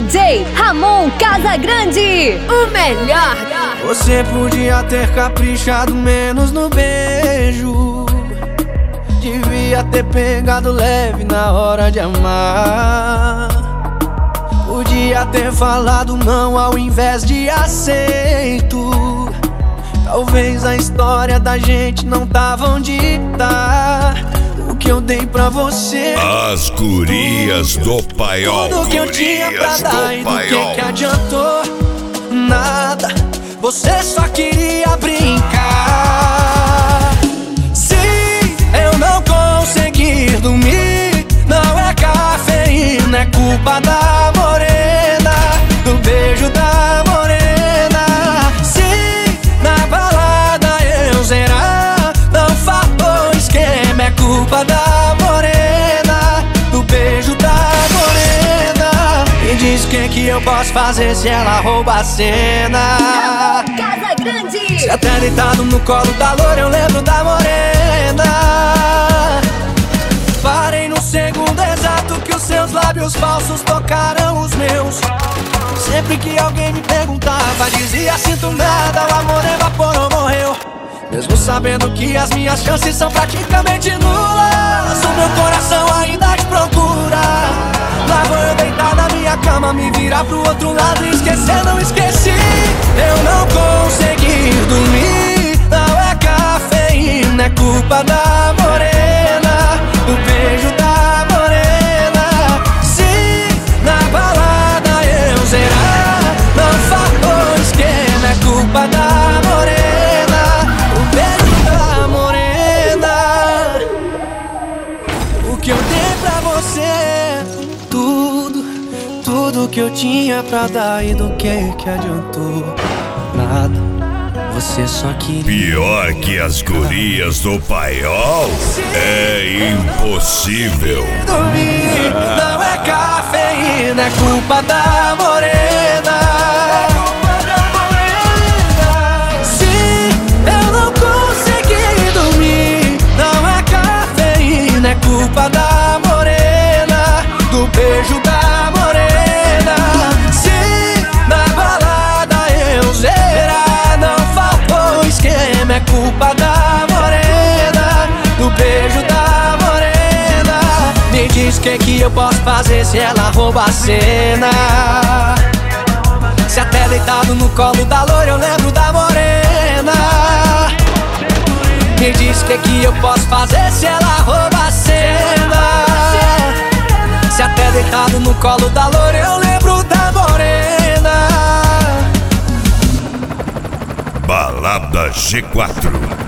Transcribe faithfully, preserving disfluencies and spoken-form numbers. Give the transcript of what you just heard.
D J Ramon Casagrande, o melhor. Você podia ter caprichado menos no beijo, devia ter pegado leve na hora de amar. Podia ter falado não ao invés de aceito. Talvez a história da gente não tava onde tá. O que eu dei pra você, as gurias do paiol, tudo que eu tinha pra dar, e do que que adiantou? Nada, você só queria brincar. Se eu não conseguir dormir, não é cafeína, é culpa da morena, do beijo da morena. Se na balada eu zerar, não faltou esquema, é culpa da morena, do beijo da morena. Me diz o que que eu posso fazer se ela rouba a cena. Casagrande. Se até deitado no colo da loura eu lembro da morena. Parei no segundo exato que os seus lábios falsos tocaram os meus. Sempre que alguém me perguntava, dizia sinto nada, o amor evaporou, morreu. Mesmo sabendo que as minhas chances são praticamente nulas, o meu coração ainda te procura. Lá vou eu deitar na minha cama, me virar pro outro lado e esquecer, não esqueci. Eu não consegui dormir, não é cafeína, é culpa da morena, do beijo da morena. Se na balada eu zerar, não faltou esquema, é culpa da morena, o beijo da morena. O que eu dei pra você, tudo, tudo que eu tinha pra dar, e do que que adiantou? Nada, você só queria. Pior que as gurias do paiol é impossível. Dormir, não é cafeína, é culpa da morena. Se eu não conseguir dormir, não é cafeína, é culpa da morena, do beijo da morena. Se na balada eu zerar, não faltou esquema, é culpa da morena, do beijo da morena. Me diz o que que eu posso fazer se ela rouba a cena. Se até deitado no colo da loira eu lembro da morena. Me diz o que que eu posso fazer se ela rouba a cena. Se até deitado no colo da loira eu lembro da morena. Balada G quatro.